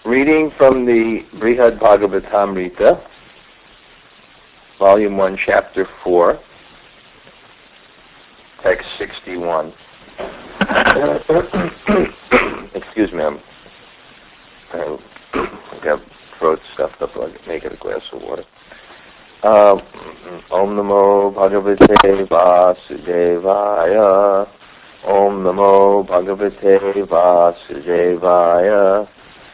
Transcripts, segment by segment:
Reading from the Brihad Bhagavatamrita, Volume 1, Chapter 4, Text 61. Excuse me, I got throat stuffed up, I'll make it a glass of water. Om Namo Bhagavate Vasudevaya. Om Namo Bhagavate Vasudevaya.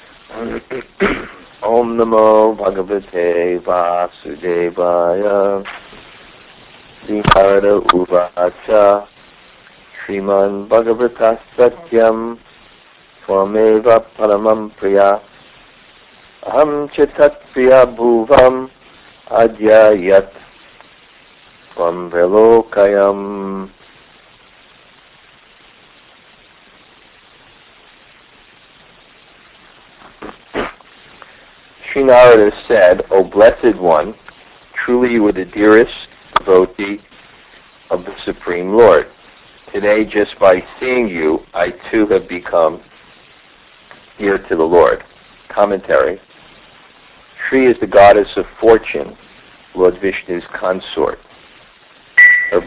Om Namo Bhagavate Vasudevaya. Sriharada Uvacha. Sriman Bhagavata Satyam. Swameva Paramam Priya. Aham Chitat Priya Bhuvam. Adya Yat. Swam Velokayam. Sri Narada said, O Blessed One, truly you were the dearest devotee of the Supreme Lord. Today, just by seeing you, I too have become dear to the Lord. Commentary. Shri is the goddess of fortune, Lord Vishnu's consort. Her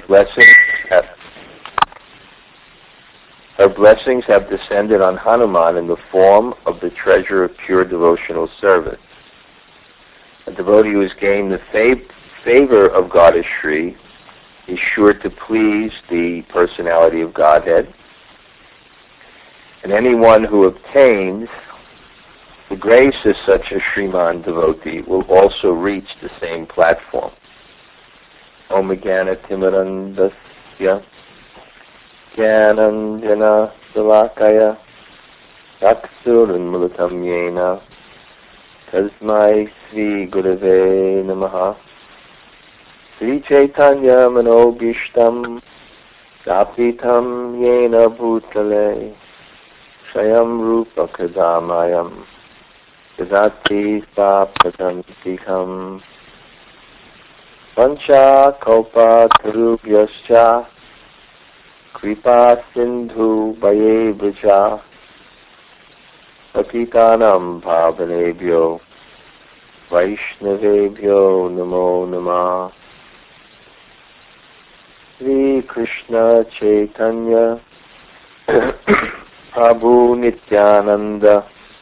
blessings have descended on Hanuman in the form of the treasure of pure devotional service. A devotee who has gained the favor of Goddess Shri is sure to please the personality of Godhead. And anyone who obtains the grace of such a Shriman devotee will also reach the same platform. Om Jnana Timirandasya Jnananjana Salakaya Chaksurunmulatam Yena Tasmai Sri Gurave Namaha. Sri Chaitanya Manobhishtam Sapitam Yena Bhutale Shayam Rupa Kadamayam Kadati Sapatantikam Pancha Kalpa Tarubhyascha Kripa Sindhu Bhayevacha Patitanam Pavanebhyo Vaishnavebhyo Namo Namah. Sri Krishna Chaitanya Prabhu Nityananda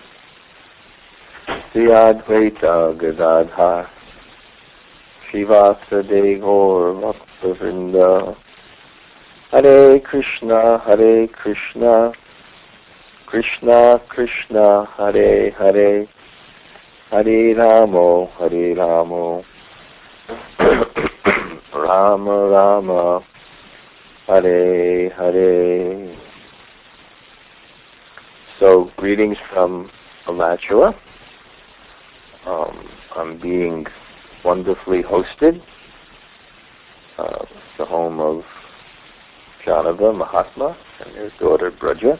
Sri Advaita Gadadhar Srivasade Gaur Bhaktivinoda. Hare Krishna Krishna Krishna Hare Hare Hare Ramo Rama Rama Hare Hare. So, greetings from Alachua. I'm being wonderfully hosted. The home of Janava Mahatma and his daughter Braja.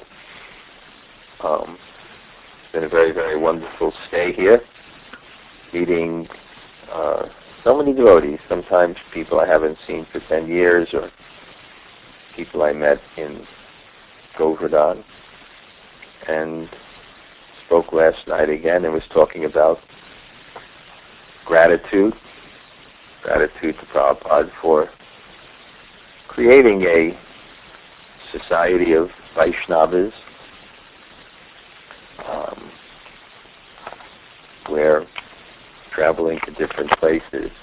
It's been a very, very wonderful stay here, meeting so many devotees, sometimes people I haven't seen for 10 years, or people I met in Govardhan, and spoke last night again and was talking about gratitude to Prabhupada for creating a society of Vaishnavas where, traveling to different places,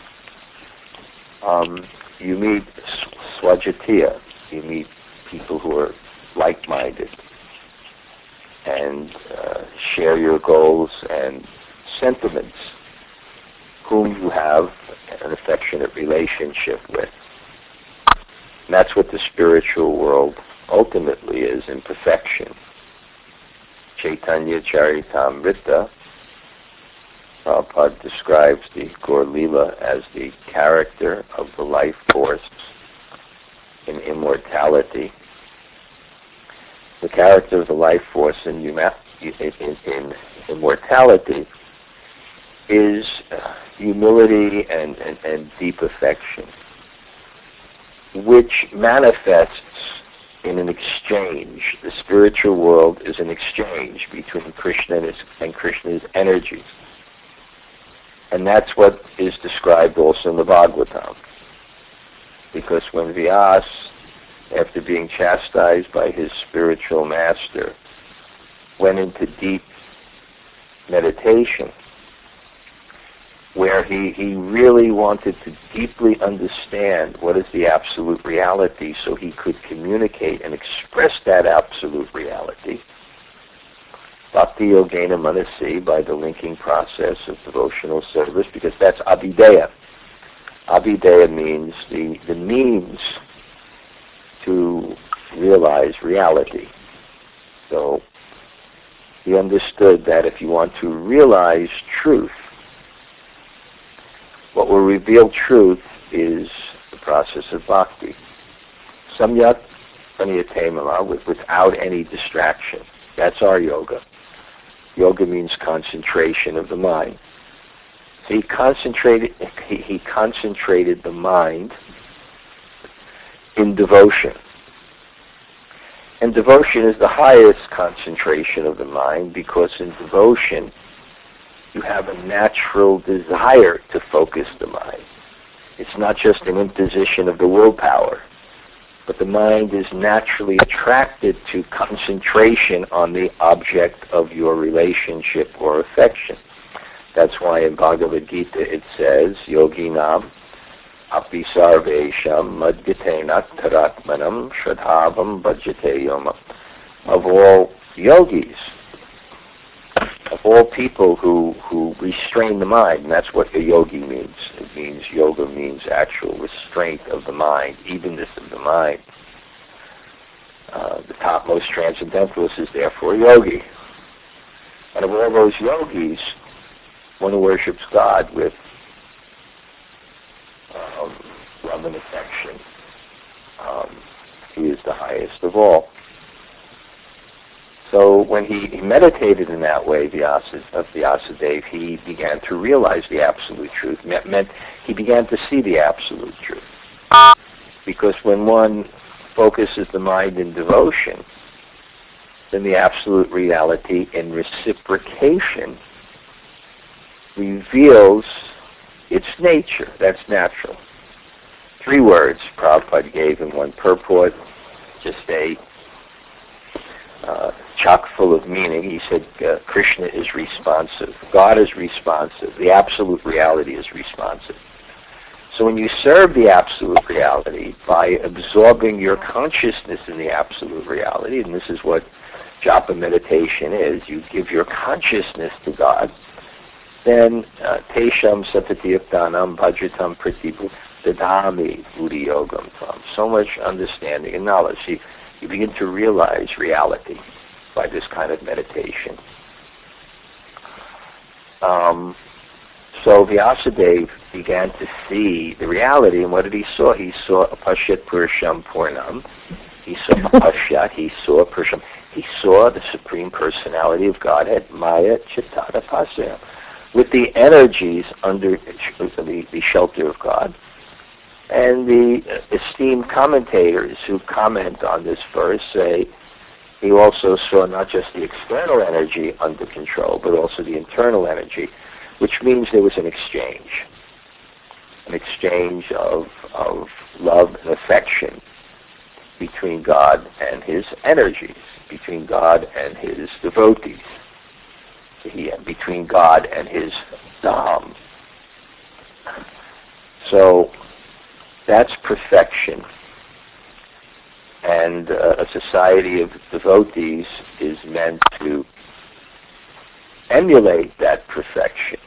you meet Swajatiya, you meet people who are like-minded and share your goals and sentiments, whom you have an affectionate relationship with. And that's what the spiritual world ultimately is in perfection. Chaitanya Charitamrita, Prabhupada describes the Gaur Lila as the character of the life force in immortality. The character of the life force in immortality is humility and deep affection, which manifests in an exchange. The spiritual world is an exchange between Krishna and Krishna's energies. And that's what is described also in the Bhagavatam. Because when Vyas, after being chastised by his spiritual master, went into deep meditation, where he really wanted to deeply understand what is the absolute reality so he could communicate and express that absolute reality, Bhakti Yogena Manasi, by the linking process of devotional service, because that's Abhideya. Abhideya means the means to realize reality. So he understood that if you want to realize truth, what will reveal truth is the process of bhakti. Samyak Praniyatemala, without any distraction. That's our yoga. Yoga means concentration of the mind. So he concentrated the mind in devotion. And devotion is the highest concentration of the mind, because in devotion you have a natural desire to focus the mind. It's not just an imposition of the willpower, but the mind is naturally attracted to concentration on the object of your relationship or affection. That's why in Bhagavad Gita it says, Yoginam api sarvesham madgitena taratmanam shradhavam bhajate yoma. Of all yogis, of all people who restrain the mind, and that's what a yogi means. It means, yoga means actual restraint of the mind, evenness of the mind. The topmost transcendentalist is therefore a yogi. And of all those yogis, one who worships God with love and affection, he is the highest of all. So when he meditated in that way, Vyasadeva, he began to realize the absolute truth. It meant he began to see the absolute truth. Because when one focuses the mind in devotion, then the absolute reality in reciprocation reveals its nature. That's natural. 3 words Prabhupada gave in one purport, just chock full of meaning. He said Krishna is responsive. God is responsive. The absolute reality is responsive. So when you serve the absolute reality by absorbing your consciousness in the absolute reality, and this is what japa meditation is, you give your consciousness to God, then tesham satatiyaptanam bhajatam pratibu dadami buddhi yogam tam. So much understanding and knowledge. You begin to realize reality by this kind of meditation. So Vyasadeva began to see the reality, and what did he saw? He saw Apashyat Purusham Purnam. He saw Apashyat, he saw Purusham. He saw the Supreme Personality of Godhead, Maya Chittata Pasya, with the energies under the shelter of God. And the esteemed commentators who comment on this verse say he also saw not just the external energy under control, but also the internal energy, which means there was an exchange of love and affection between God and his energies, between God and his devotees, between God and his Dham. So that's perfection. And a society of devotees is meant to emulate that perfection.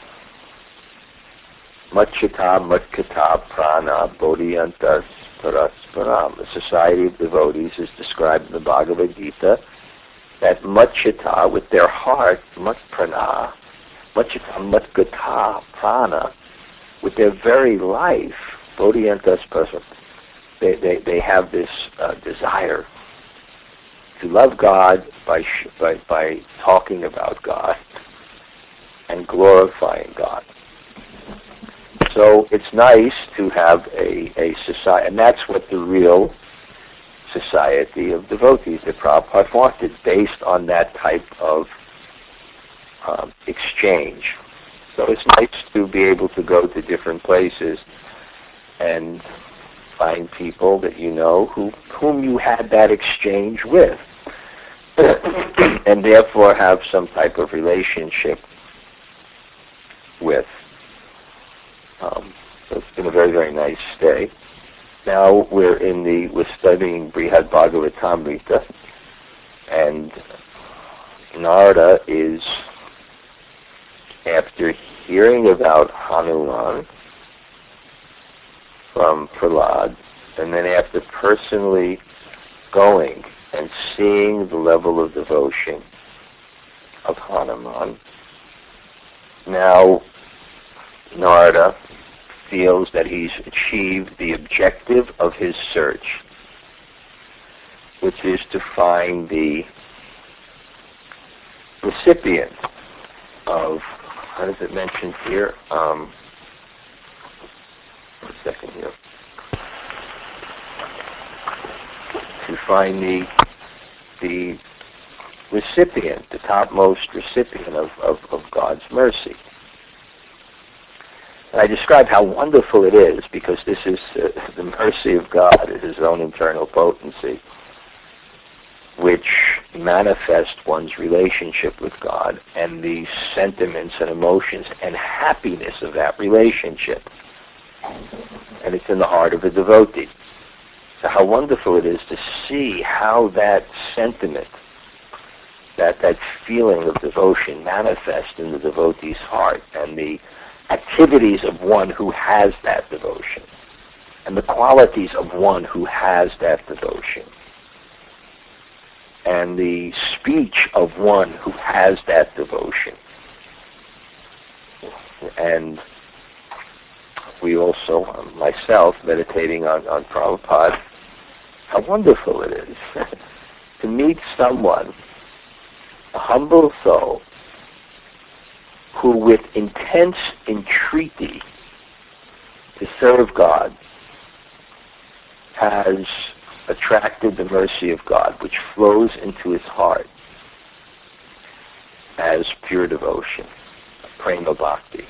Matchita matkata prana bodhiyantas parasparam. The society of devotees is described in the Bhagavad Gita that matchita, with their heart, matprana, matchita matgata prana, with their very life, bodhiyantas parasparam. They have this desire to love God by talking about God and glorifying God. So it's nice to have a society, and that's what the real society of devotees that Prabhupada wanted, based on that type of exchange. So it's nice to be able to go to different places and find people that you know whom you had that exchange with, and therefore have some type of relationship with. So it's been a very, very nice stay. Now we're studying Brihad Bhagavatamrita, and Narada is, after hearing about Hanuman from Prahlad, and then after personally going and seeing the level of devotion of Hanuman, now Narada feels that he's achieved the objective of his search, which is to find the recipient of, how does it mention here? One second here. To find the recipient, the topmost recipient of God's mercy. And I describe how wonderful it is, because this is the mercy of God, is His own internal potency, which manifests one's relationship with God and the sentiments and emotions and happiness of that relationship. And it's in the heart of a devotee. So how wonderful it is to see how that sentiment, that feeling of devotion manifests in the devotee's heart, and the activities of one who has that devotion, and the qualities of one who has that devotion, and the speech of one who has that devotion. And we also, myself, meditating on Prabhupada, how wonderful it is to meet someone, a humble soul, who with intense entreaty to serve God has attracted the mercy of God, which flows into his heart as pure devotion, prema bhakti.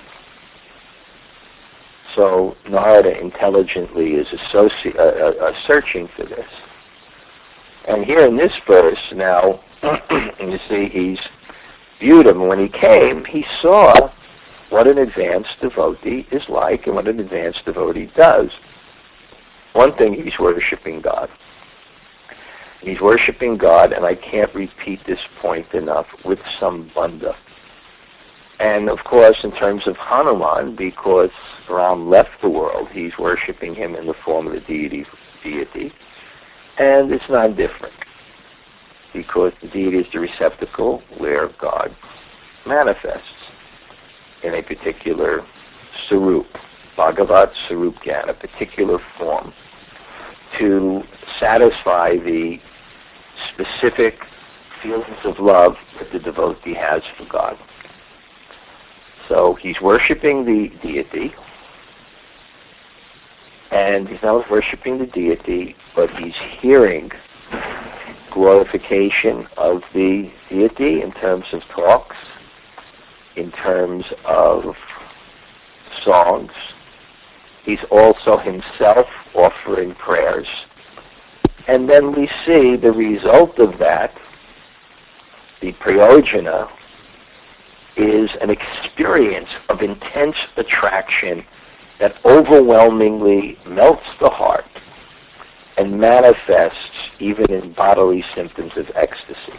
So Narada intelligently is searching for this. And here in this verse now, you see, he's viewed him. When he came, he saw what an advanced devotee is like and what an advanced devotee does. One thing, he's worshiping God. He's worshiping God, and I can't repeat this point enough, with sambandha. And of course, in terms of Hanuman, because Ram left the world, he's worshiping him in the form of the deity. And it's not different, because the deity is the receptacle where God manifests in a particular sarup, Bhagavat Sarup Gyan, a particular form, to satisfy the specific feelings of love that the devotee has for God. So he's worshiping the deity, and he's not worshiping the deity, but he's hearing glorification of the deity in terms of talks, in terms of songs. He's also himself offering prayers. And then we see the result of that, the prayojana, is an experience of intense attraction that overwhelmingly melts the heart and manifests even in bodily symptoms of ecstasy.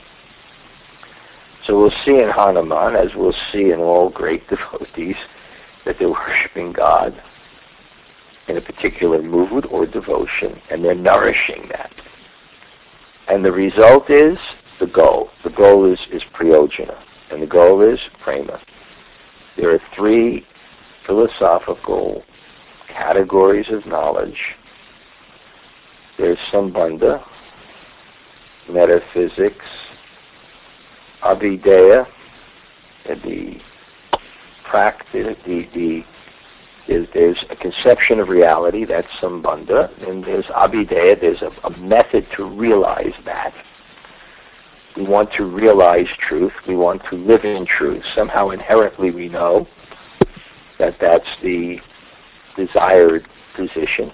So we'll see in Hanuman, as we'll see in all great devotees, that they're worshiping God in a particular mood or devotion, and they're nourishing that. And the result is the goal. The goal is prayojana, and the goal is prema. There are three philosophical categories of knowledge. There's sambandha, metaphysics, avideya, the practice, the There's a conception of reality, that's Sambandha, and there's Abhideya, there's a method to realize that. We want to realize truth, we want to live in truth. Somehow inherently we know that that's the desired position,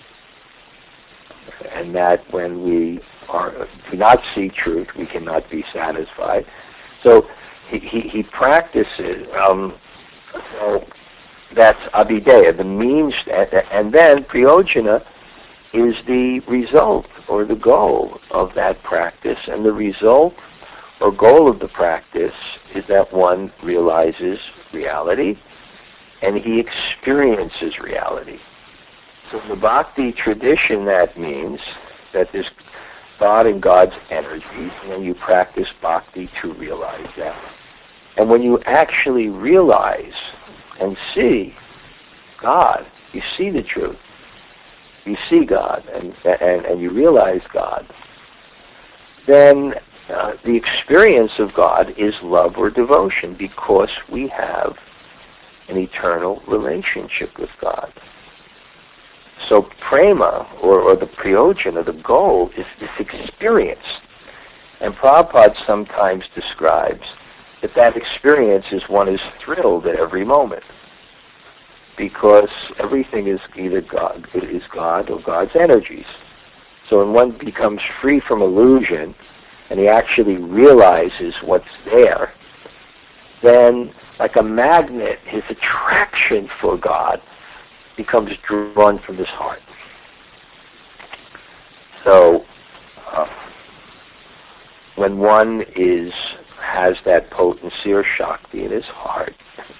and that when we do not see truth, we cannot be satisfied. So he practices, so that's Abhideya, the means, and then Prayojana is the result or the goal of that practice, and the result or goal of the practice is that one realizes reality and he experiences reality. So in the Bhakti tradition, that means that there's God and God's energies, and then you practice Bhakti to realize that. And when you actually realize and see God, you see the truth, you see God, and you realize God, then the experience of God is love or devotion, because we have an eternal relationship with God. So prema, or the prayojana, the goal, is this experience. And Prabhupada sometimes describes that experience is one is thrilled at every moment, because everything is either God or God's energies. So when one becomes free from illusion and he actually realizes what's there, then like a magnet, his attraction for God becomes drawn from his heart. So when one has that potency or Shakti in his heart,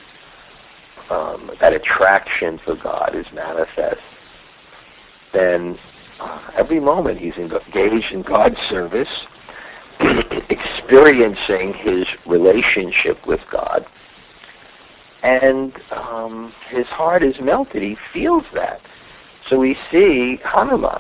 that attraction for God is manifest, then every moment he's engaged in God's service, experiencing his relationship with God, and his heart is melted. He feels that. So we see Hanuman.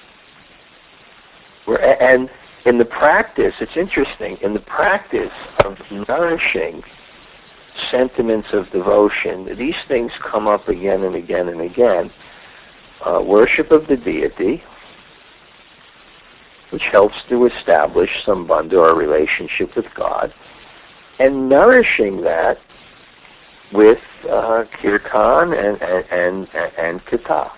And in the practice, it's interesting, in the practice of nourishing sentiments of devotion, these things come up again and again and again. Worship of the deity, which helps to establish some banda or relationship with God, and nourishing that with kirtan and katha.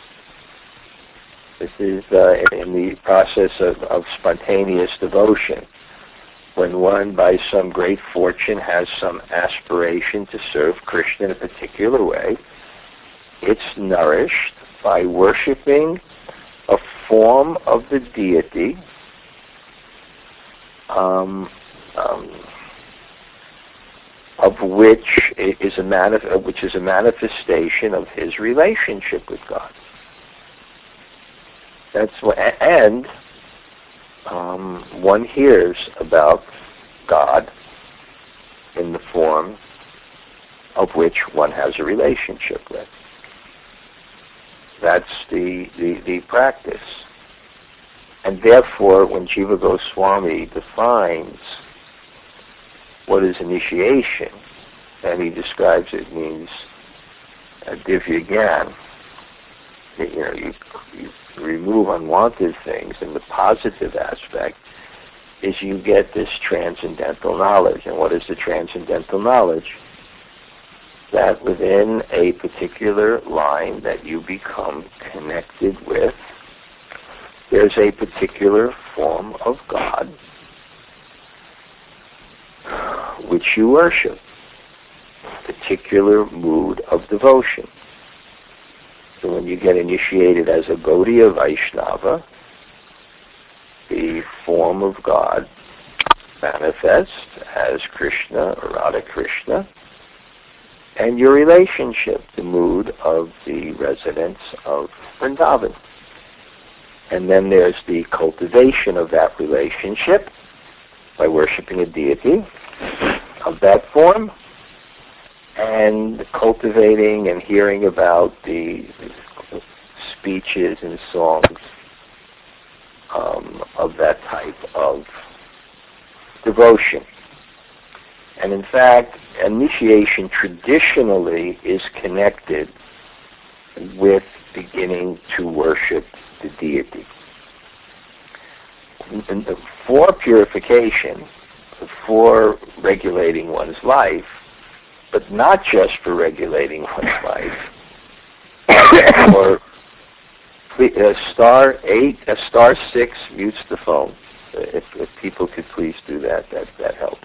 This is in the process of spontaneous devotion. When one, by some great fortune, has some aspiration to serve Krishna in a particular way, it's nourished by worshiping a form of the deity of which is a manifestation of his relationship with God. That's what, and one hears about God in the form of which one has a relationship with. That's the practice. And therefore, when Jiva Goswami defines what is initiation, and he describes it means divya gyan, you remove unwanted things, and the positive aspect is you get this transcendental knowledge. And what is the transcendental knowledge? That within a particular line that you become connected with, there's a particular form of God which you worship, particular mood of devotion. So when you get initiated as a Gaudiya Vaishnava, the form of God manifests as Krishna or Radha Krishna, and your relationship, the mood of the residents of Vrindavan. And then there's the cultivation of that relationship by worshiping a deity of that form, and cultivating and hearing about the speeches and songs of that type of devotion. And in fact, initiation traditionally is connected with beginning to worship the deity. And for purification, for regulating one's life, but not just for regulating one's life, or star 6 mutes the phone. If people could please do that helps.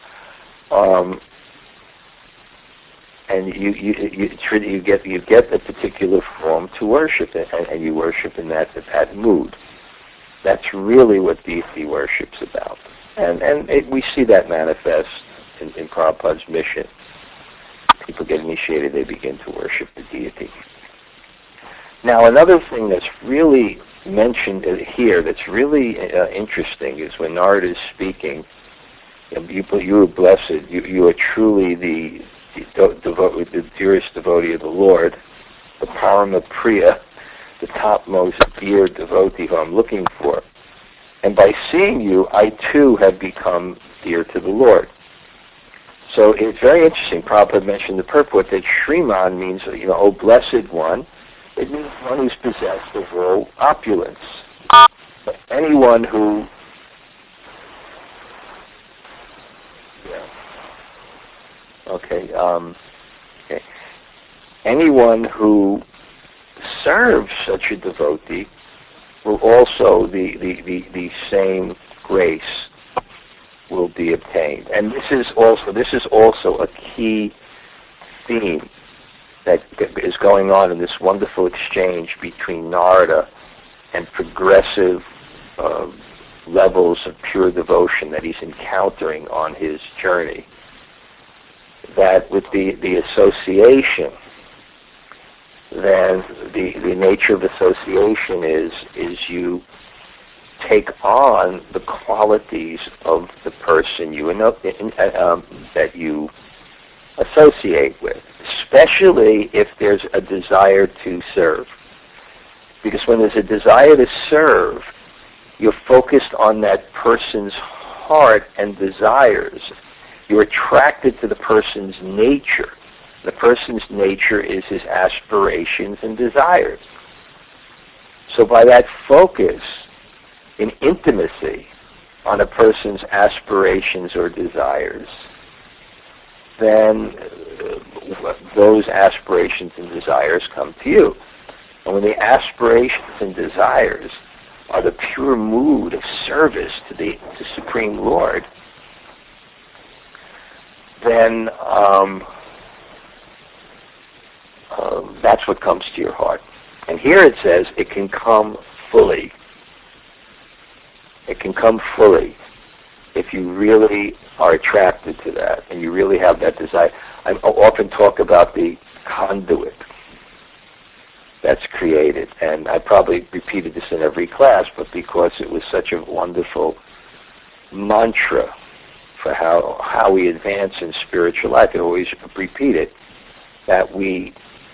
And you get a particular form to worship it, and you worship in that mood. That's really what deity worship's about, and we see that manifest in Prabhupada's mission. People get initiated; they begin to worship the deity. Now, another thing that's really mentioned here that's really interesting is when Narada is speaking. You are blessed. You are truly the dearest devotee of the Lord, the Parama Priya, the topmost dear devotee who I'm looking for. And by seeing you, I too have become dear to the Lord. So it's very interesting. Prabhupada mentioned the purport that Shriman means, O blessed one. It means one who's possessed of all opulence. Anyone who Okay. Anyone who serves such a devotee will also the same grace will be obtained. And this is also a key theme that is going on in this wonderful exchange between Narada and progressive levels of pure devotion that he's encountering on his journey. That with the association, then the nature of association is you take on the qualities of the person that you associate with, especially if there's a desire to serve. Because when there's a desire to serve, you're focused on that person's heart and desires. You're attracted to the person's nature. The person's nature is his aspirations and desires. So by that focus in intimacy on a person's aspirations or desires, then those aspirations and desires come to you. And when the aspirations and desires are the pure mood of service to the Supreme Lord, then that's what comes to your heart. And here it says it can come fully. It can come fully if you really are attracted to that and you really have that desire. I often talk about the conduit that's created, and I probably repeated this in every class, but because it was such a wonderful mantra for how we advance in spiritual life, I always repeat it, that we,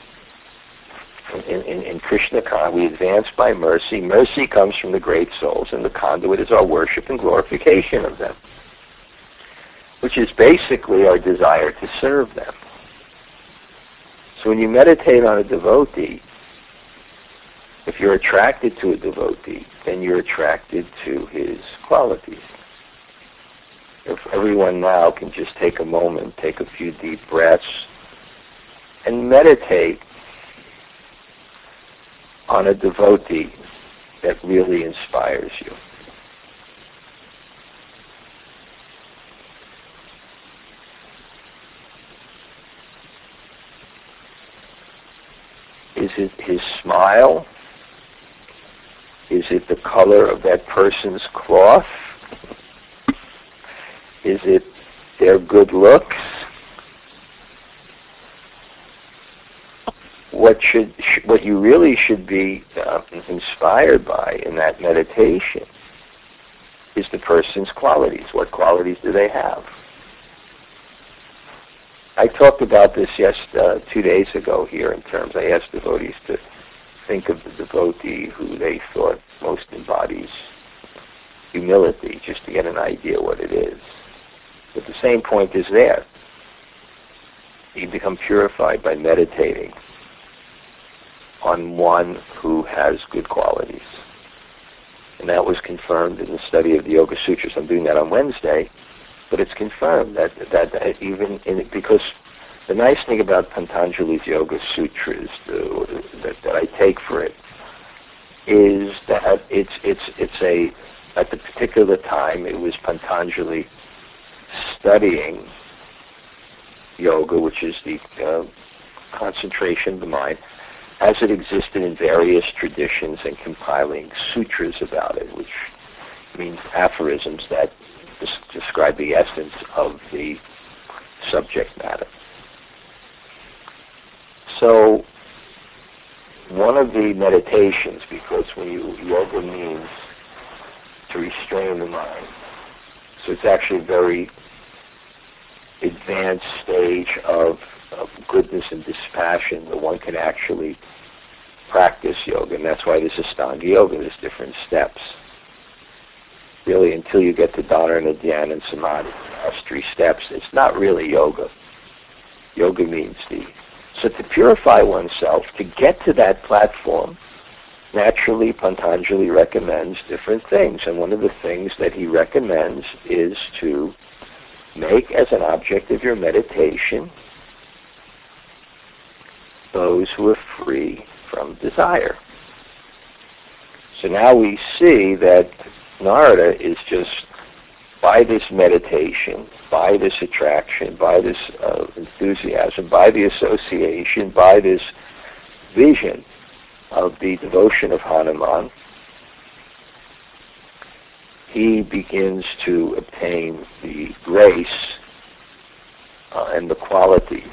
in Krishna Consciousness, we advance by mercy. Mercy comes from the great souls, and the conduit is our worship and glorification of them, which is basically our desire to serve them. So when you meditate on a devotee, if you're attracted to a devotee, then you're attracted to his qualities. If everyone now can just take a moment, take a few deep breaths, and meditate on a devotee that really inspires you. Is it his smile? Is it the color of that person's cloth? Is it their good looks? What you really should be inspired by in that meditation is the person's qualities. What qualities do they have? I talked about this 2 days ago here in terms, I asked devotees to think of the devotee who they thought most embodies humility, just to get an idea what it is. But the same point is there. You become purified by meditating on one who has good qualities. And that was confirmed in the study of the Yoga Sutras. I'm doing that on Wednesday, but it's confirmed that even in, because the nice thing about Patanjali's Yoga Sutras that I take for it is that it's a, at the particular time it was Patanjali studying yoga, which is the concentration of the mind, as it existed in various traditions, and compiling sutras about it, which means aphorisms that describe the essence of the subject matter. So one of the meditations, because yoga means to restrain the mind, so it's actually a very advanced stage of goodness and dispassion that one can actually practice yoga, and that's why there's Ashtanga Yoga. There's different steps. Really, until you get to Dharana, Dhyana, and Samadhi, the last 3 steps, it's not really yoga. Yoga means so to purify oneself, to get to that platform, naturally Patanjali recommends different things, and one of the things that he recommends is to make as an object of your meditation those who are free from desire. So now we see that Narada is just, by this meditation, by this attraction, by this enthusiasm, by the association, by this vision of the devotion of Hanuman, he begins to obtain the grace and the qualities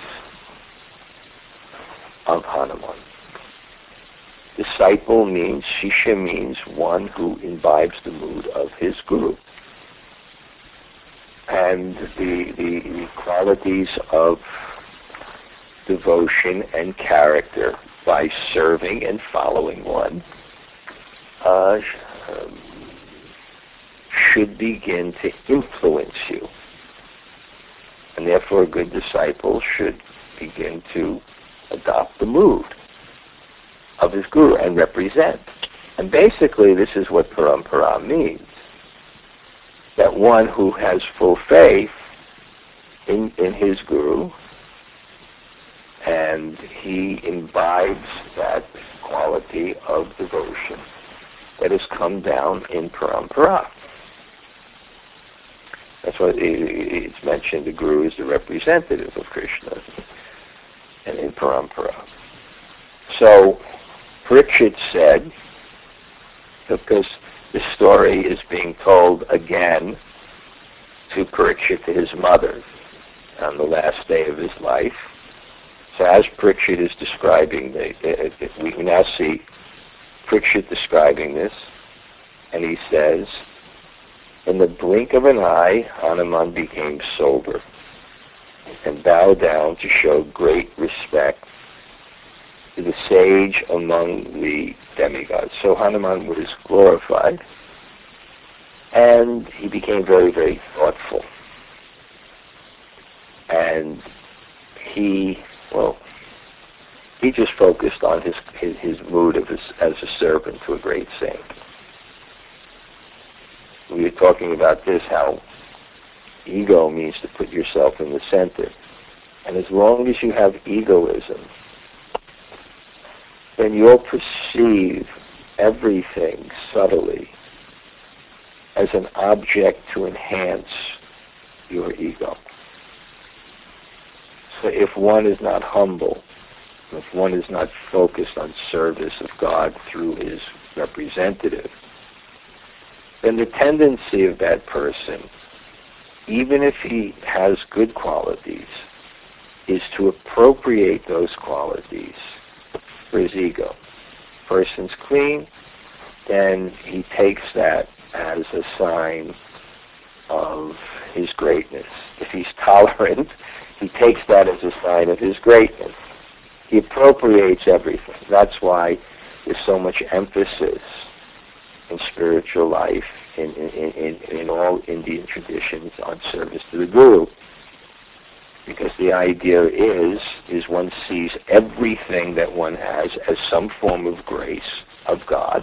of Hanuman. Disciple means, Shishya means one who imbibes the mood of his guru. And the qualities of devotion and character by serving and following one should begin to influence you. And therefore a good disciple should begin to adopt the mood of his guru and represent. And basically this is what parampara means. That one who has full faith in his guru, and he imbibes that quality of devotion that has come down in parampara. That's why it's mentioned the guru is the representative of Krishna and in parampara. So Parikshit said, because this story is being told again to Parikshit, to his mother, on the last day of his life. So as Parikshit is describing, we now see Parikshit describing this, and he says, in the blink of an eye, Hanuman became sober and bowed down to show great respect to the sage among the demigods. So Hanuman was glorified, and he became very, very thoughtful. And he just focused on his mood of as a servant to a great saint. We were talking about this, how ego means to put yourself in the center. And as long as you have egoism, then you'll perceive everything subtly as an object to enhance your ego. So if one is not humble, if one is not focused on service of God through his representative, then the tendency of that person, even if he has good qualities, is to appropriate those qualities for his ego. Person's clean, then he takes that as a sign of his greatness. If he's tolerant, he takes that as a sign of his greatness. He appropriates everything. That's why there's so much emphasis in spiritual life, in all Indian traditions, on service to the Guru. because the idea is one sees everything that one has as some form of grace of God,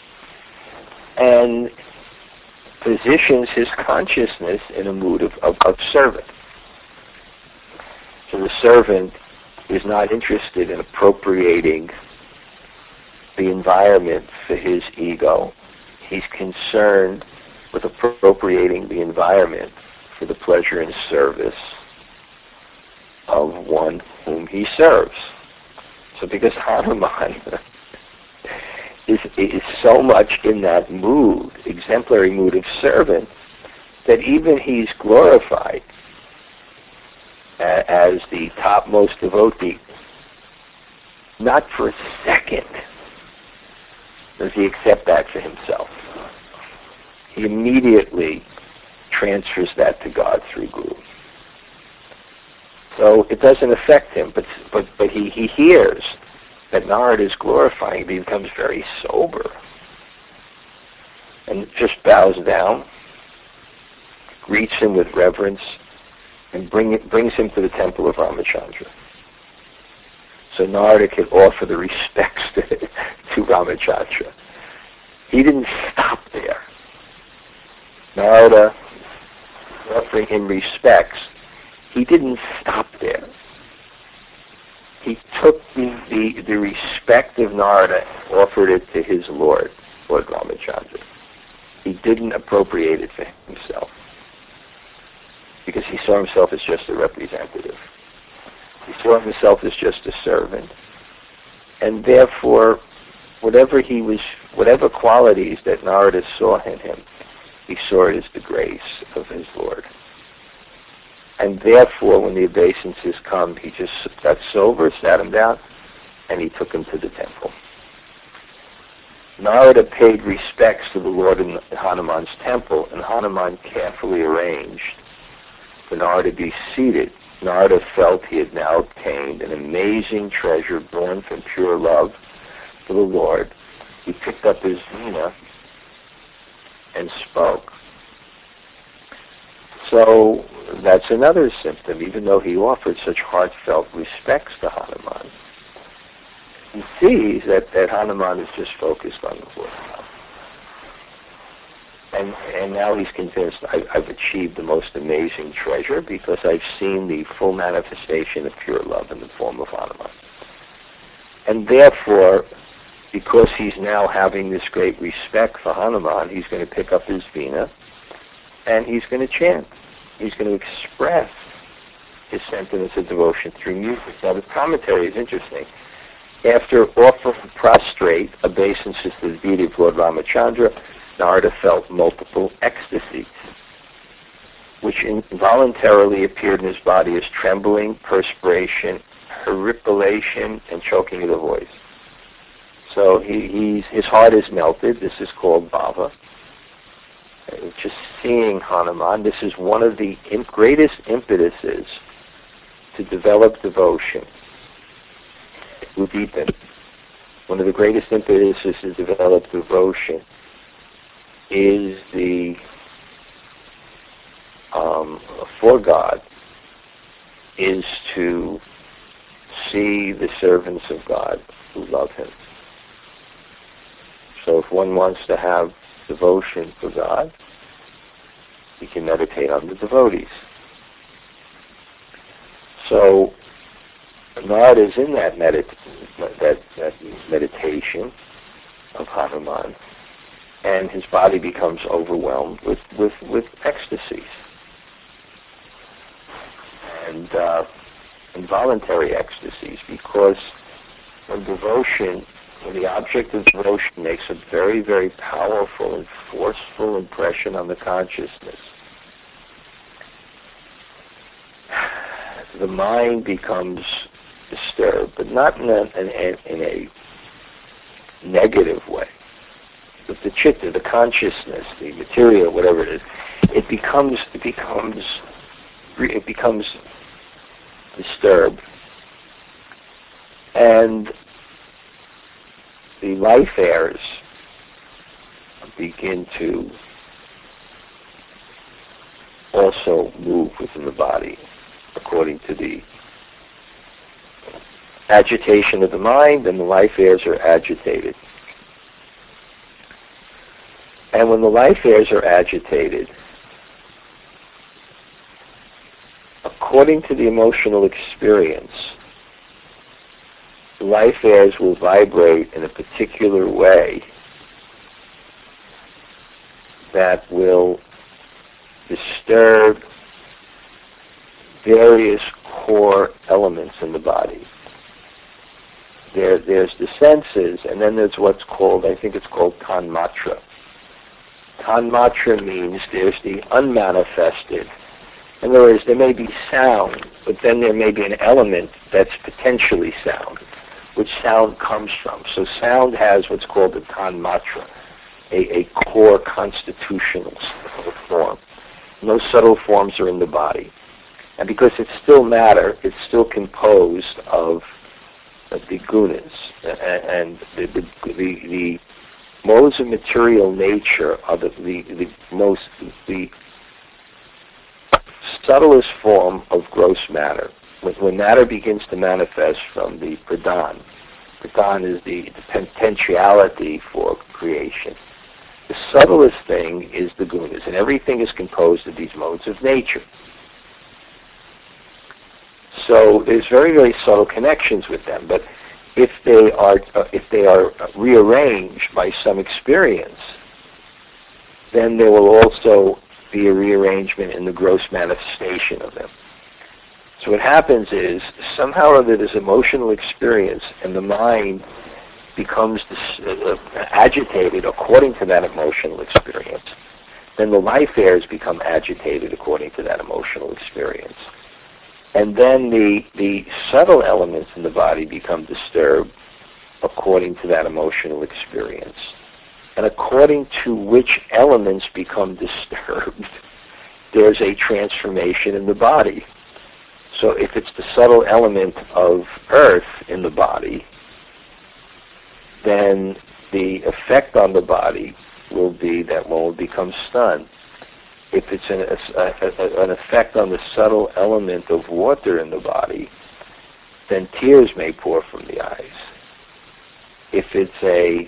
and positions his consciousness in a mood of servant. So the servant is not interested in appropriating the environment for his ego. He's concerned with appropriating the environment for the pleasure and service of one whom he serves. So because Hanuman is so much in that mood, exemplary mood of servant, that even he's glorified as the topmost devotee. Not for a second does he accept that for himself. He immediately transfers that to God through Guru. So it doesn't affect him, but he hears that Narada is glorifying, but he becomes very sober and just bows down, greets him with reverence, and brings him to the temple of Ramachandra. So Narada could offer the respects to Ramachandra. He didn't stop there. Narada offering him respects, he didn't stop there. He took the respect of Narada and offered it to his Lord Ramachandra. He didn't appropriate it for himself, because he saw himself as just a representative. He saw himself as just a servant. And therefore, whatever qualities that Narada saw in him, he saw it as the grace of his Lord. And therefore, when the obeisances come, he just got sober, sat him down, and he took him to the temple. Narada paid respects to the Lord in Hanuman's temple, and Hanuman carefully arranged for Narada to be seated. Narada felt he had now obtained an amazing treasure born from pure love for the Lord. He picked up his veena and spoke. So that's another symptom. Even though he offered such heartfelt respects to Hanuman, he sees that Hanuman is just focused on the Lord. And now he's convinced, I've achieved the most amazing treasure because I've seen the full manifestation of pure love in the form of Hanuman. And therefore, because he's now having this great respect for Hanuman, he's going to pick up his veena and he's going to chant. He's going to express his sentiments of devotion through music. Now the commentary is interesting. After offering prostrate obeisances to the deity of Lord Ramachandra, Narada felt multiple ecstasies, which involuntarily appeared in his body as trembling, perspiration, horripilation, and choking of the voice. So his heart is melted. This is called bhava. Just seeing Hanuman, this is one of the greatest impetuses to develop devotion. Udipan, one of the greatest impetuses to develop devotion is the for God, is to see the servants of God who love him. So if one wants to have devotion for God, he can meditate on the devotees. So Narada is in that meditation of Hanuman, and his body becomes overwhelmed with ecstasies and involuntary ecstasies, because when the object of devotion makes a very, very powerful and forceful impression on the consciousness, the mind becomes disturbed, but not in a negative way. But the chitta, the consciousness, the material, whatever it is, it becomes disturbed, and the life airs begin to also move within the body. according to the agitation of the mind, and the life airs are agitated. And when the life airs are agitated, according to the emotional experience, the life airs will vibrate in a particular way that will disturb various core elements in the body. There's the senses, and then there's what's called, I think it's called tanmatra. Tanmatra means there's the unmanifested. In other words, there may be sound, but then there may be an element that's potentially sound, which sound comes from. So sound has what's called the tanmatra, a core constitutional form. And those subtle forms are in the body. And because it's still matter, it's still composed of the gunas, and the modes of material nature are the subtlest form of gross matter. When matter begins to manifest from the pradhan is the potentiality for creation. The subtlest thing is the gunas, and everything is composed of these modes of nature. So there's very, very subtle connections with them. But if they are rearranged by some experience, then there will also be a rearrangement in the gross manifestation of them. So what happens is, somehow or other there's emotional experience, and the mind becomes agitated according to that emotional experience. Then the life airs become agitated according to that emotional experience. And then the subtle elements in the body become disturbed according to that emotional experience. And according to which elements become disturbed, there's a transformation in the body. So if it's the subtle element of earth in the body, then the effect on the body will be that one will become stunned. If it's an effect on the subtle element of water in the body, then tears may pour from the eyes. If it's a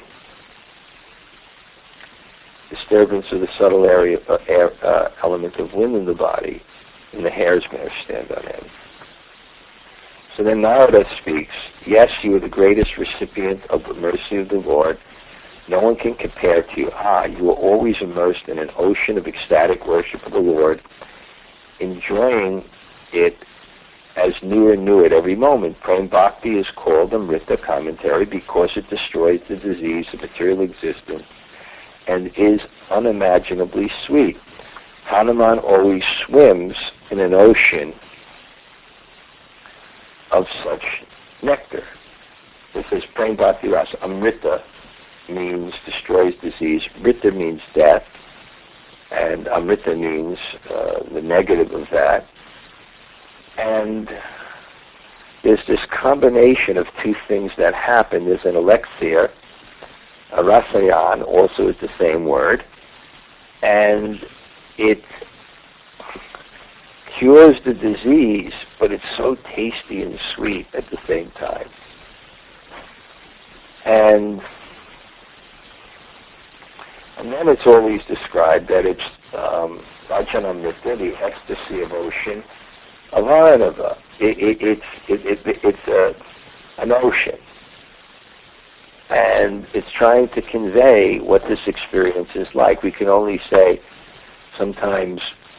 disturbance of the subtle element of wind in the body, then the hairs may stand on end. So then Narada speaks, yes, you are the greatest recipient of the mercy of the Lord. No one can compare to you. You are always immersed in an ocean of ecstatic worship of the Lord, enjoying it as new and new at every moment. Prem Bhakti is called Amrita commentary because it destroys the disease of material existence and is unimaginably sweet. Hanuman always swims in an ocean of such nectar. This is Prem Bhakti Rasa. Amrita means destroys disease. Rita means death, and Amrita means the negative of that. And there's this combination of two things that happen. There's an elixir, a rasayan, also is the same word, and it cures the disease, but it's so tasty and sweet at the same time. And then it's always described that it's Vajanamrita, the ecstasy of ocean, Avanava. It's an ocean. And it's trying to convey what this experience is like. We can only say sometimes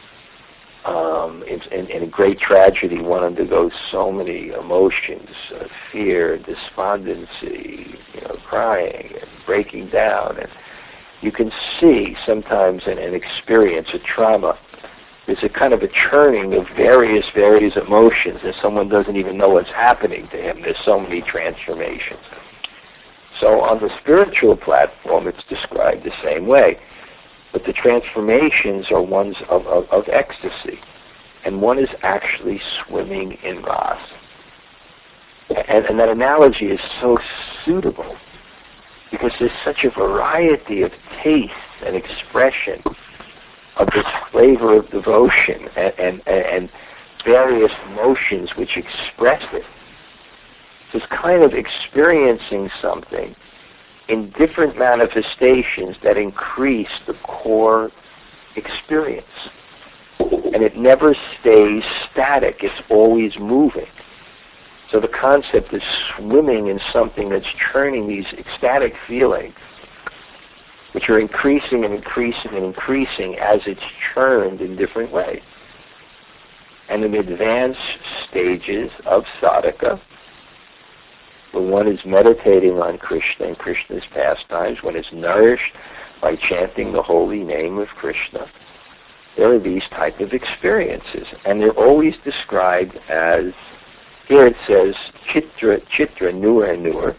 in a great tragedy one undergoes so many emotions, fear, despondency, crying and breaking down. And you can see sometimes in an experience, a trauma, there's a kind of a churning of various emotions, and someone doesn't even know what's happening to him. There's so many transformations. So on the spiritual platform, it's described the same way. But the transformations are ones of ecstasy. And one is actually swimming in ras. And that analogy is so suitable because there's such a variety of taste and expression of this flavor of devotion. And various motions which express it. So it's kind of experiencing something in different manifestations that increase the core experience. And it never stays static, it's always moving. So the concept is swimming in something that's churning these ecstatic feelings, which are increasing and increasing and increasing as it's churned in different ways. And in advanced stages of sadhaka, when one is meditating on Krishna and Krishna's pastimes, one is nourished by chanting the holy name of Krishna, there are these type of experiences. And they're always described as, here it says, chitra, newer and newer,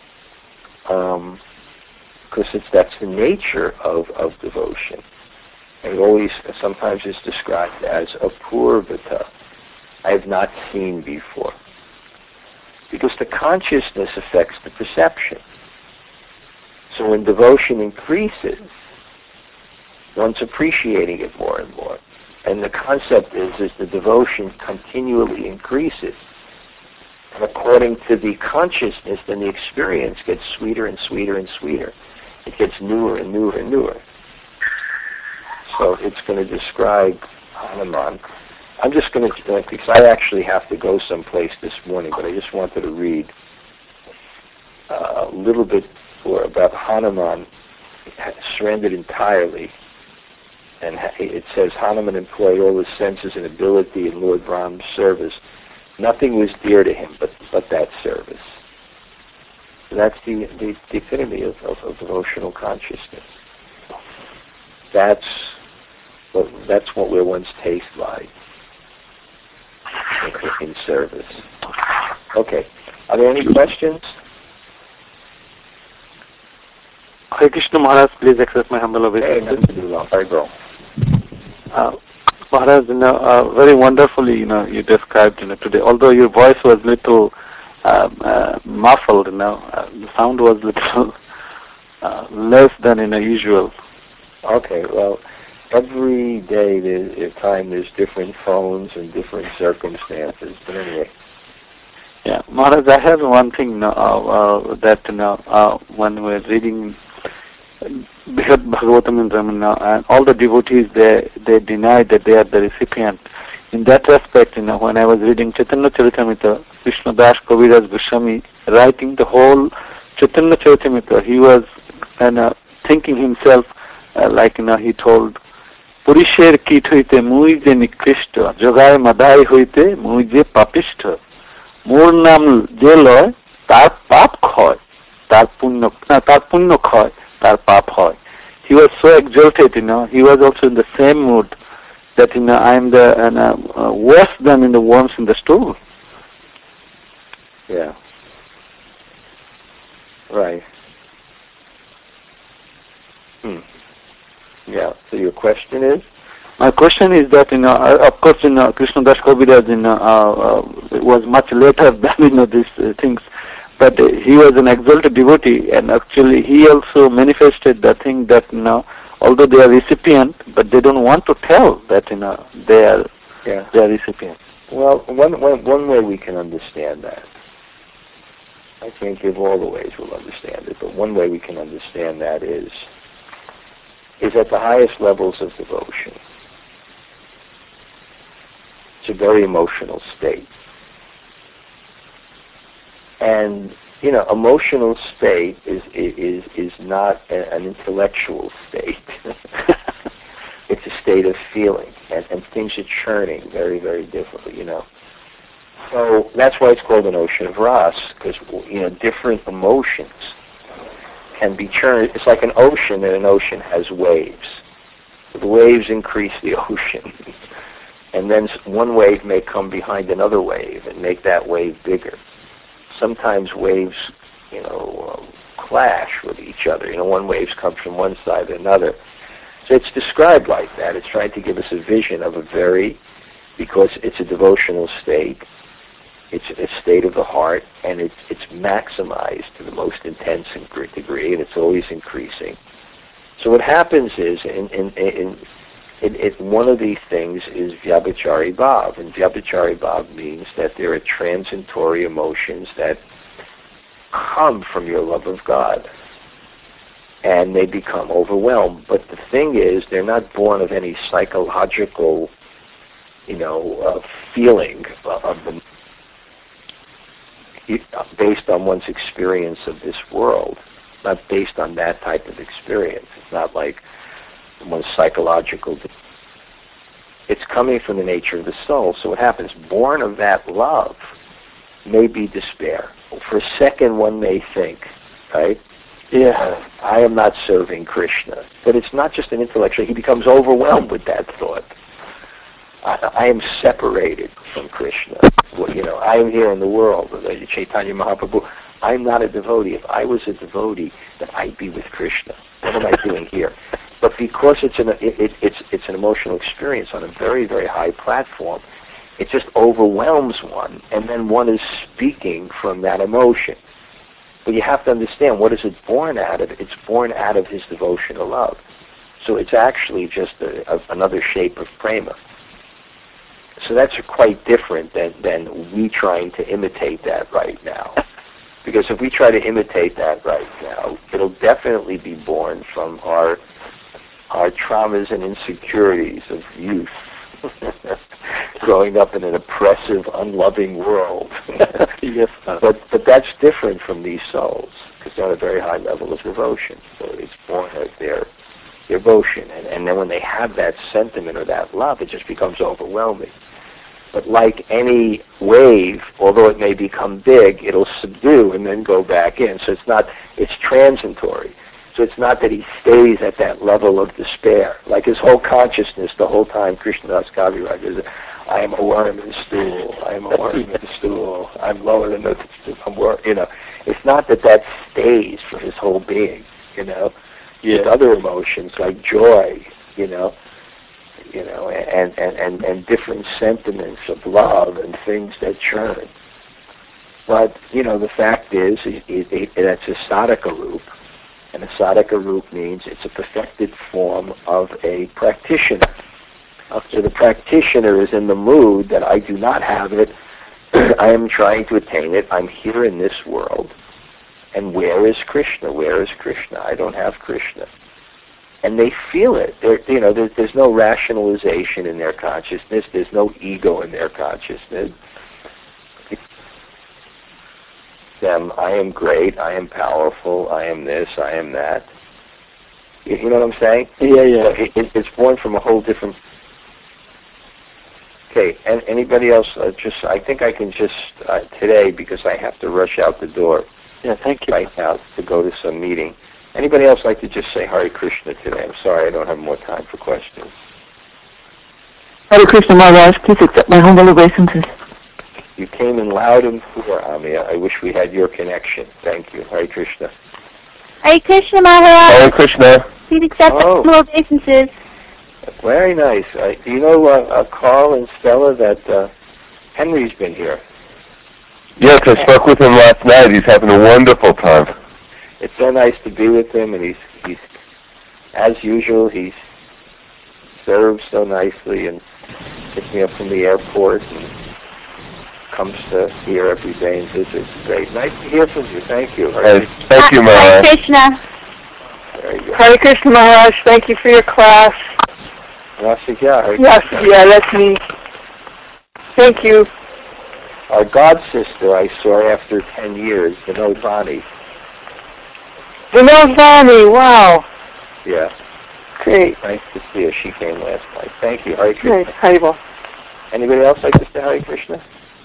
because that's the nature of devotion. And it always, sometimes is described as apurvata, I have not seen before. Because the consciousness affects the perception. So when devotion increases, one's appreciating it more and more. And the concept is the devotion continually increases. And according to the consciousness, then the experience gets sweeter and sweeter and sweeter. It gets newer and newer and newer. So it's going to describe Hanuman. I'm just going to, because I actually have to go someplace this morning, but I just wanted to read a little bit about Hanuman surrendered entirely. And it says, Hanuman employed all his senses and ability in Lord Brahma's service. Nothing was dear to him but that service. So that's the epitome of devotional consciousness. That's where one's taste lies, in service. Okay. Are there any questions? Hare Krishna Maharaj, please accept my humble obeisance. Very well. Maharaj, very wonderfully, you described, today. Although your voice was little muffled, the sound was little less than usual. Okay, well, every day there's different phones and different circumstances. But anyway. Yeah, Maharaj, I have one thing that when we're reading Brihad Bhagavatam in Ramana, and all the devotees they deny that they are the recipient. In that respect, when I was reading Chaitanya Charitamrita, Krishna Das Kaviraj Goswami writing the whole Chaitanya Charitamrita, he was thinking himself he told, Purisher kit hoite mui je nikrishta, jogai madai hoite mui je papishta, mur nam je loy, tar pap khoy, tar punno khoy, tar pap hoy. He was so exalted, he was also in the same mood that I am the worse than the worms in the stool. Yeah. Right. Yeah. So your question is? My question is that of course Krishna Das Kaviraj was much later than these things, but he was an exalted devotee, and actually he also manifested the thing that although they are recipient, but they don't want to tell that they are recipient. Well, one way we can understand that, I can't give all the ways we'll understand it, but one way we can understand that is at the highest levels of devotion. It's a very emotional state. And, emotional state is not an intellectual state. It's a state of feeling, and things are churning very, very differently, So that's why it's called an ocean of ras, because, different emotions can be churned. It's like an ocean, and an ocean has waves. So the waves increase the ocean. And then one wave may come behind another wave and make that wave bigger. Sometimes waves, clash with each other. One wave comes from one side or another. So it's described like that. It's trying to give us a vision of because it's a devotional state. It's a state of the heart, and it's maximized to the most intense degree, and it's always increasing. So what happens is, one of these things is Vyabhichari Bhav, and Vyabhichari Bhav means that there are transitory emotions that come from your love of God, and they become overwhelmed. But the thing is, they're not born of any psychological, feeling of them based on one's experience of this world. Not based on that type of experience. It's not like one's psychological. It's coming from the nature of the soul. So what happens? Born of that love may be despair. For a second, one may think, right? Yeah, I am not serving Krishna. But it's not just an intellectual. He becomes overwhelmed with that thought. I am separated from Krishna. I am here in the world. Chaitanya Mahaprabhu. I'm not a devotee. If I was a devotee, then I'd be with Krishna. What am I doing here? But because it's an emotional experience on a very, very high platform, it just overwhelms one, and then one is speaking from that emotion. But you have to understand, what is it born out of? It's born out of his devotional love. So it's actually just another shape of prema. So that's quite different than we trying to imitate that right now. Because if we try to imitate that right now, it'll definitely be born from our traumas and insecurities of youth, growing up in an oppressive, unloving world. Yes. But that's different from these souls, because they're on a very high level of devotion. So it's born of their devotion. And then when they have that sentiment or that love, it just becomes overwhelming. But like any wave, although it may become big, it'll subdue and then go back in. So it's transitory. So it's not that he stays at that level of despair. Like his whole consciousness the whole time, Krishnadas Kaviraj is, I am a worm in the stool. I am a worm in the stool. I'm lower than the worm. It's not that stays for his whole being. Yeah. With other emotions like joy. And different sentiments of love and things that churn. But, the fact is, that's a sadhaka roop, and a sadhaka roop means it's a perfected form of a practitioner. So the practitioner is in the mood that I do not have it, I am trying to attain it, I'm here in this world, and where is Krishna? Where is Krishna? I don't have Krishna. And they feel it. There's no rationalization in their consciousness. There's no ego in their consciousness. I am great. I am powerful. I am this. I am that. You know what I'm saying? Yeah. It's born from a whole different. Okay. And anybody else? I think I can just today, because I have to rush out the door. Yeah. Thank you. Right now to go to some meeting. Anybody else like to just say Hare Krishna today? I'm sorry, I don't have more time for questions. Hare Krishna Maharaj, please accept my humble obeisances. You came in loud and clear, Ami. I wish we had your connection. Thank you. Hare Krishna. Hare Krishna Maharaj. Hare Krishna. Please accept my humble obeisances. Very nice. Do you know Carl and Stella that Henry's been here? Yes, I spoke with him last night. He's having a wonderful time. It's so nice to be with him, and he's as usual, he serves so nicely and picks me up from the airport and comes to here every day and visits. Great. Nice to hear from you. Thank you. Thank you, Maharaj. Hare Krishna. Very good. Hare Krishna Maharaj, thank you for your class. Rasikya. Yeah, that's me. Thank you. Our god sister I saw after 10 years, Vinod Vani. Vinod Vani, wow. Yeah. Great. Nice to see her. She came last night. Thank you. Hare Krishna. Great. Haribol. Anybody else like to say Hare Krishna?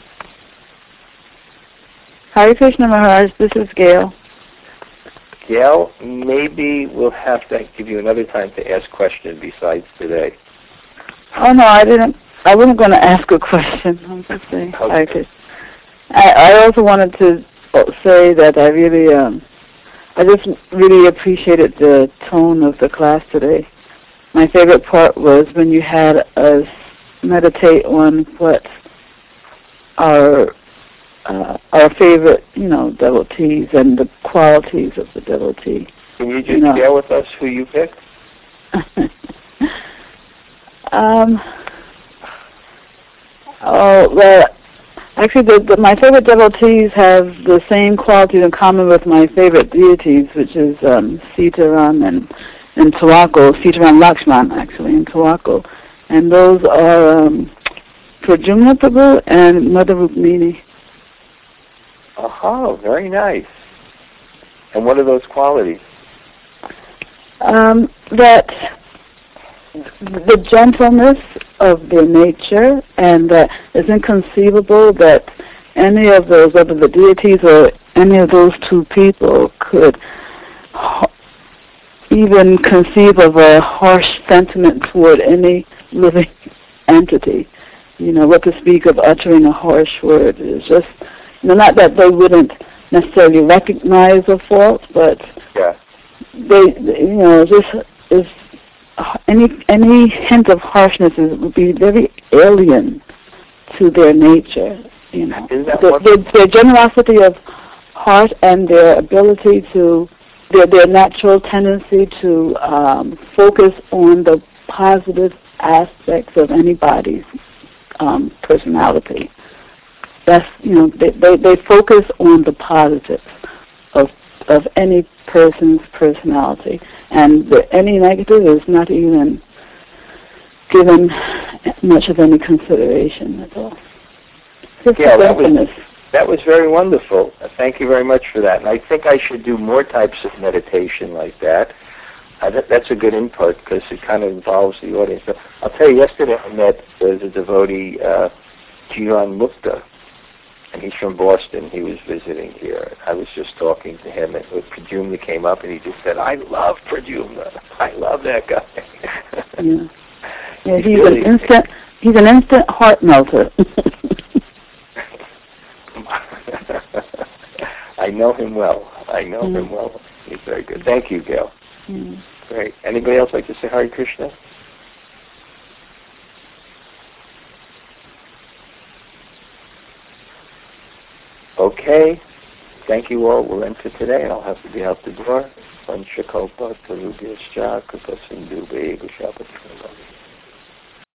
Hare Krishna Maharaj, this is Gail. Gail, maybe we'll have to give you another time to ask questions besides today. Oh no, I wasn't going to ask a question. I was just saying Hare Krishna. I also wanted to say that I just really appreciated the tone of the class today. My favorite part was when you had us meditate on what our favorite, devotees and the qualities of the devotee. Can you just share with us who you picked? Well, actually, my favorite devotees have the same qualities in common with my favorite deities, which is Sitaram and Tawako, Sitaram Lakshman, actually, in Tawako. And those are Pradyumna Prabhu and Mother Rukmini. Oh, very nice. And what are those qualities? That the gentleness of their nature, and that it's inconceivable that any of those, whether the deities or any of those two people, could even conceive of a harsh sentiment toward any living entity. What to speak of uttering a harsh word. It's just, not that they wouldn't necessarily recognize a fault, but any hint of harshness would be very alien to their nature. Their generosity of heart and their ability to, their natural tendency to focus on the positive aspects of anybody's personality. That's, they focus on the positives of any person's personality, and any negative is not even given much of any consideration at all. That was very wonderful. Thank you very much for that. And I think I should do more types of meditation like that. That's a good input because it kind of involves the audience. But I'll tell you, yesterday I met the devotee Jivan Mukta, and he's from Boston. He was visiting here. I was just talking to him, and Pradyumna came up, and he just said, "I love Pradyumna. I love that guy." Yeah, he's an instant heart melter. I know him well. Him well. He's very good. Thank you, Gail. Great. Anybody else like to say Hare Krishna? Okay. Thank you all. We'll end for today, and I'll have to be out the door. Vanchakopa, Tarubhyascha, Kripa Sindhu, Bheva Shapatra.